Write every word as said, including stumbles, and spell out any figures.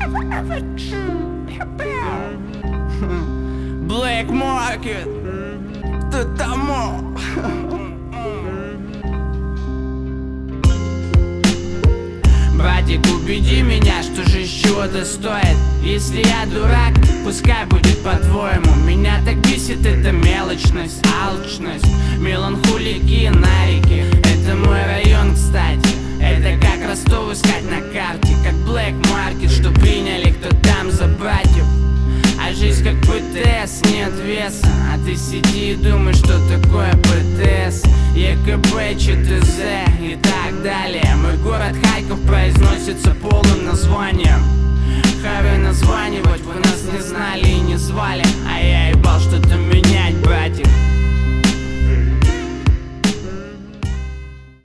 Black Market, ты тому. Братик, убеди меня, что же чего-то стоит. Если я дурак, пускай будет по-твоему. Меня так бесит эта мелочность, алчность, меланхолики на реке. Это мой район, кстати. Это как Ростов искать на карте. Как Black Market, что приняли, кто там за братьев. А жизнь как ПТС, нет веса. А ты сиди и думай, что такое ПТС, ЕКБ, ЧТЗ и так далее. Мой город Харьков произносится полным названием. Харе названивать, вы нас не знали и не звали. А я ебал что-то менять, братик.